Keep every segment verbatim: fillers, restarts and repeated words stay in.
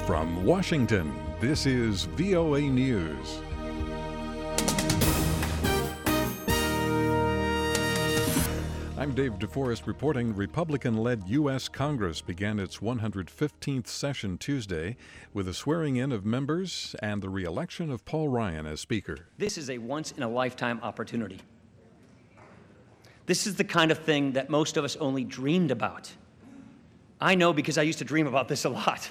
From Washington, this is V O A News. I'm Dave DeForest reporting. Republican-led U S Congress began its one hundred fifteenth session Tuesday with the swearing-in of members and the re-election of Paul Ryan as Speaker. This is a once-in-a-lifetime opportunity. This is the kind of thing that most of us only dreamed about. I know because I used to dream about this a lot.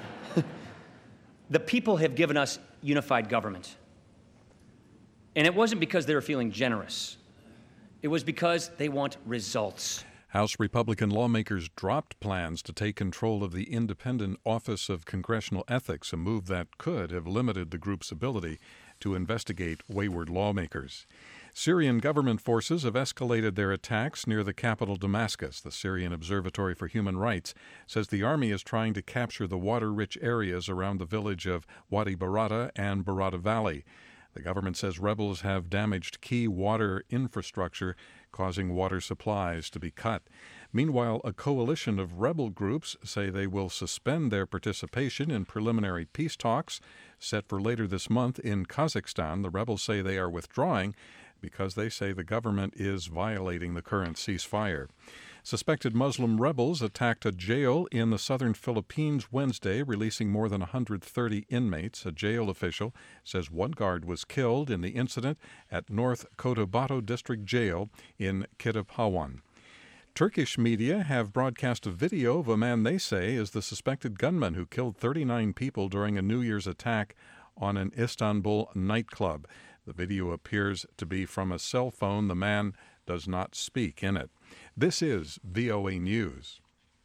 The people have given us unified government. And it wasn't because they were feeling generous. It was because they want results. House Republican lawmakers dropped plans to take control of the Independent Office of Congressional Ethics, a move that could have limited the group's ability to investigate wayward lawmakers. Syrian government forces have escalated their attacks near the capital Damascus. The Syrian Observatory for Human Rights says the army is trying to capture the water-rich areas around the village of Wadi Barada and Barada Valley. The government says rebels have damaged key water infrastructure, causing water supplies to be cut. Meanwhile, a coalition of rebel groups say they will suspend their participation in preliminary peace talks set for later this month in Kazakhstan. The rebels say they are withdrawing because they say the government is violating the current ceasefire. Suspected Muslim rebels attacked a jail in the southern Philippines Wednesday, releasing more than one hundred thirty inmates. A jail official says one guard was killed in the incident at North Cotabato District Jail in Kidapawan. Turkish media have broadcast a video of a man they say is the suspected gunman who killed thirty-nine people during a New Year's attack on an Istanbul nightclub. The video appears to be from a cell phone. The man does not speak in it. This is V O A News.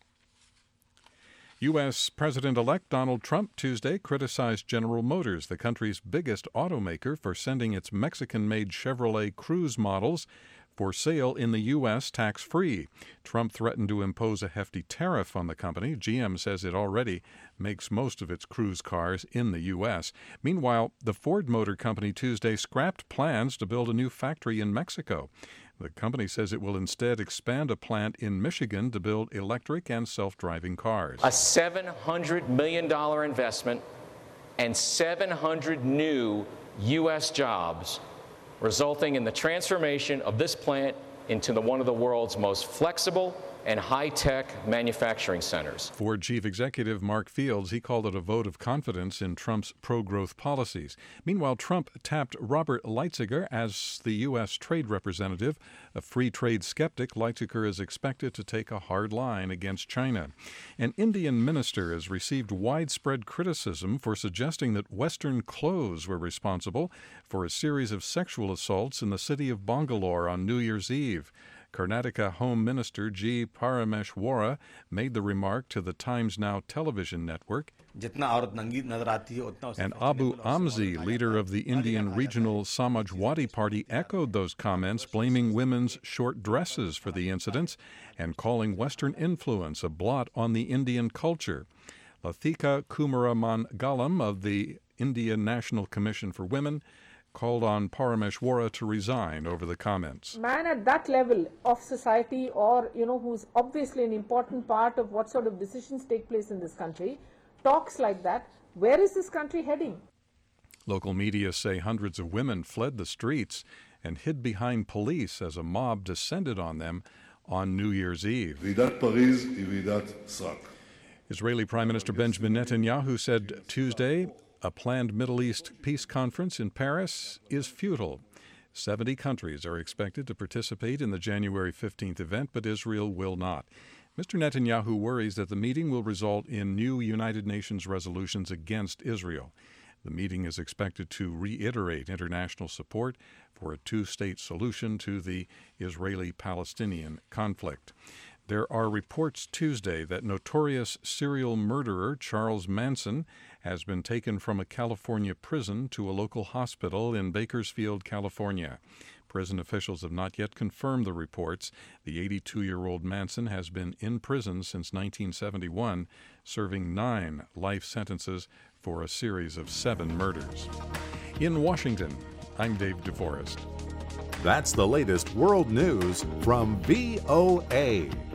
U S. President-elect Donald Trump Tuesday criticized General Motors, the country's biggest automaker, for sending its Mexican-made Chevrolet Cruze models for sale in the U S tax-free. Trump threatened to impose a hefty tariff on the company. G M says it already makes most of its Cruze cars in the U S. Meanwhile, the Ford Motor Company Tuesday scrapped plans to build a new factory in Mexico. The company says it will instead expand a plant in Michigan to build electric and self-driving cars. A seven hundred million dollars investment and seven hundred new U S jobs, resulting in the transformation of this plant into the, one of the world's most flexible and high-tech manufacturing centers. Ford chief executive Mark Fields, he called it a vote of confidence in Trump's pro-growth policies. Meanwhile, Trump tapped Robert Lighthizer as the U S trade representative. A free trade skeptic, Lighthizer is expected to take a hard line against China. An Indian minister has received widespread criticism for suggesting that Western clothes were responsible for a series of sexual assaults in the city of Bangalore on New Year's Eve. Karnataka Home Minister G. Parameshwara made the remark to the Times Now television network. And Abu Amzi, leader of the Indian regional Samajwadi Party, echoed those comments, blaming women's short dresses for the incidents and calling Western influence a blot on the Indian culture. Lathika Kumaramangalam of the Indian National Commission for Women called on Parameshwara to resign over the comments. Man at that level of society, or, you know, who's obviously an important part of what sort of decisions take place in this country, talks like that. Where is this country heading? Local media say hundreds of women fled the streets and hid behind police as a mob descended on them on New Year's Eve. Israeli Prime Minister Benjamin Netanyahu said Tuesday a planned Middle East peace conference in Paris is futile. Seventy countries are expected to participate in the January fifteenth event, but Israel will not. Mister Netanyahu worries that the meeting will result in new United Nations resolutions against Israel. The meeting is expected to reiterate international support for a two-state solution to the Israeli-Palestinian conflict. There are reports Tuesday that notorious serial murderer Charles Manson has been taken from a California prison to a local hospital in Bakersfield, California. Prison officials have not yet confirmed the reports. The eighty-two-year-old Manson has been in prison since nineteen seventy-one, serving nine life sentences for a series of seven murders. In Washington, I'm Dave DeForest. That's the latest world news from V O A.